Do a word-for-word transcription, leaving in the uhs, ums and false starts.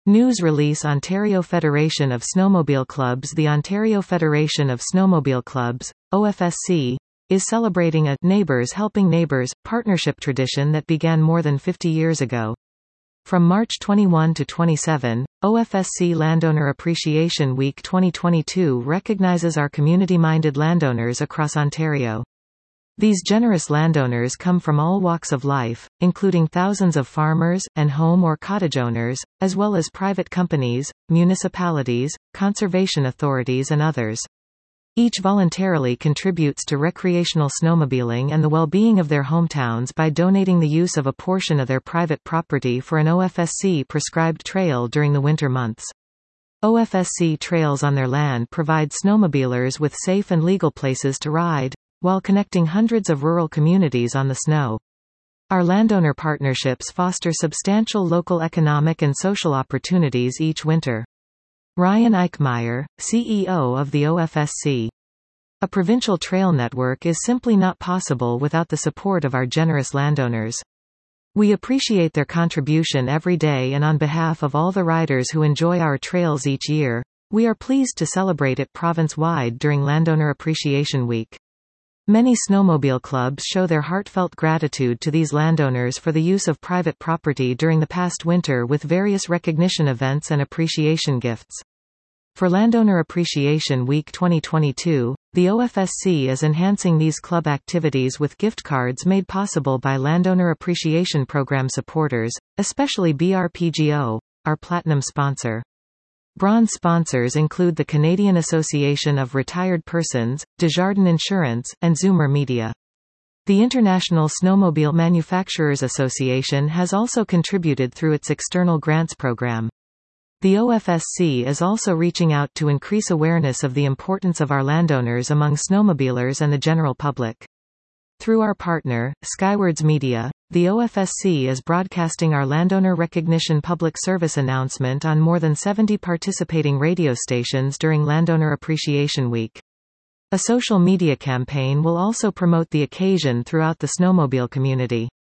News release Ontario Federation of Snowmobile Clubs. The Ontario Federation of Snowmobile Clubs, O F S C, is celebrating a Neighbours Helping Neighbours partnership tradition that began more than fifty years ago. From March twenty-first to twenty-seventh, O F S C Landowner Appreciation Week twenty twenty-two recognizes our community-minded landowners across Ontario. These generous landowners come from all walks of life, including thousands of farmers, and home or cottage owners, as well as private companies, municipalities, conservation authorities and others. Each voluntarily contributes to recreational snowmobiling and the well-being of their hometowns by donating the use of a portion of their private property for an O F S C-prescribed trail during the winter months. O F S C trails on their land provide snowmobilers with safe and legal places to ride, while connecting hundreds of rural communities on the snow. Our landowner partnerships foster substantial local economic and social opportunities each winter. Ryan Eichmeyer, C E O of the O F S C. A provincial trail network is simply not possible without the support of our generous landowners. We appreciate their contribution every day, and on behalf of all the riders who enjoy our trails each year, we are pleased to celebrate it province-wide during Landowner Appreciation Week. Many snowmobile clubs show their heartfelt gratitude to these landowners for the use of private property during the past winter with various recognition events and appreciation gifts. For Landowner Appreciation Week twenty twenty-two, the O F S C is enhancing these club activities with gift cards made possible by Landowner Appreciation Program supporters, especially B R P G O, our platinum sponsor. Bronze sponsors include the Canadian Association of Retired Persons, Desjardins Insurance, and Zoomer Media. The International Snowmobile Manufacturers Association has also contributed through its external grants program. The O F S C is also reaching out to increase awareness of the importance of our landowners among snowmobilers and the general public. Through our partner, Skywards Media, the O F S C is broadcasting our Landowner Recognition public service announcement on more than seventy participating radio stations during Landowner Appreciation Week. A social media campaign will also promote the occasion throughout the snowmobile community.